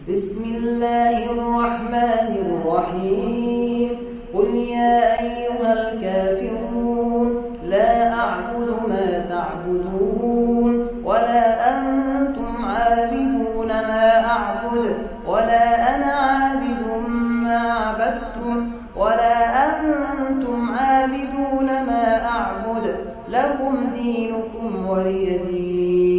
بسم الله الرحمن الرحيم قل يا أيها الكافرون لا أعبد ما تعبدون ولا أنتم عابدون ما أعبد ولا أنا عابد ما عبدتم ولا أنتم عابدون ما أعبد لكم دينكم ولي دين.